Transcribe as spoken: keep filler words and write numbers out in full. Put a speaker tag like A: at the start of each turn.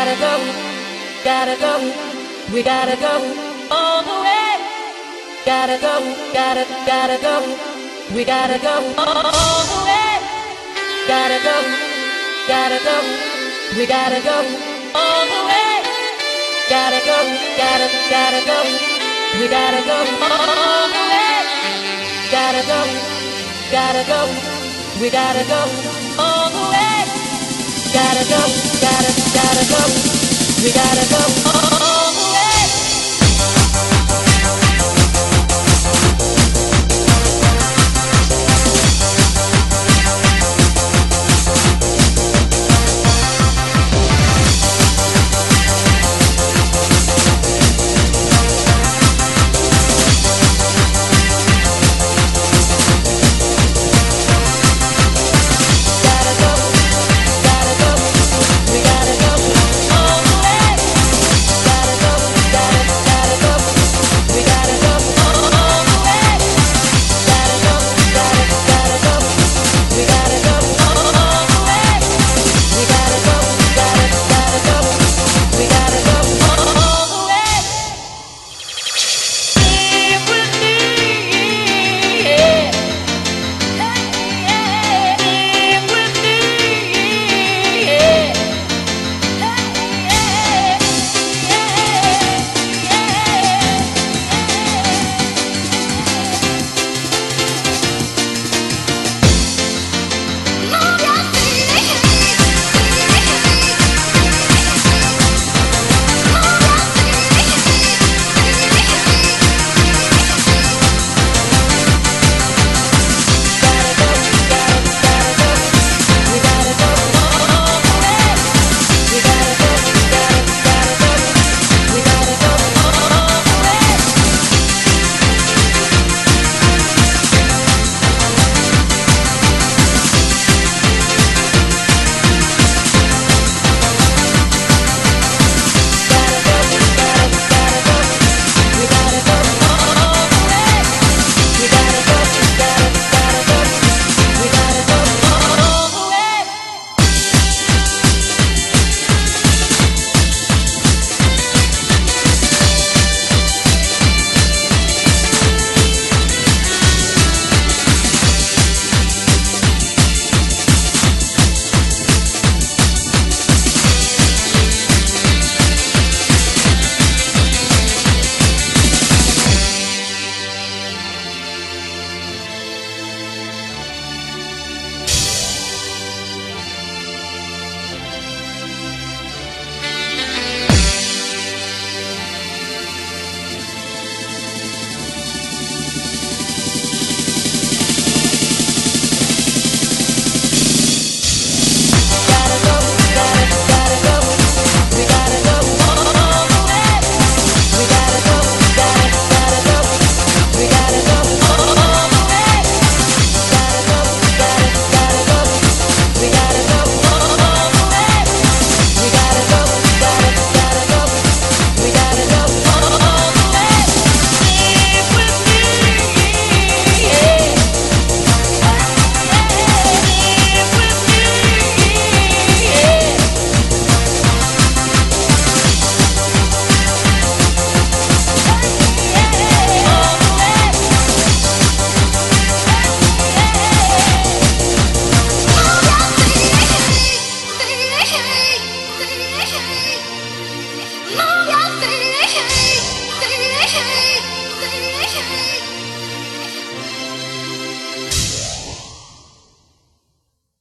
A: gotta go, gotta go, we gotta go all the way. Gotta go, gotta, gotta go, we gotta go all the way. Gotta go, gotta go, we gotta go all the way. Gotta go, gotta, gotta go, we gotta go all the way. Gotta go, gotta go, we gotta go all the way. Gotta go, gotta, gotta go, we gotta go all the way.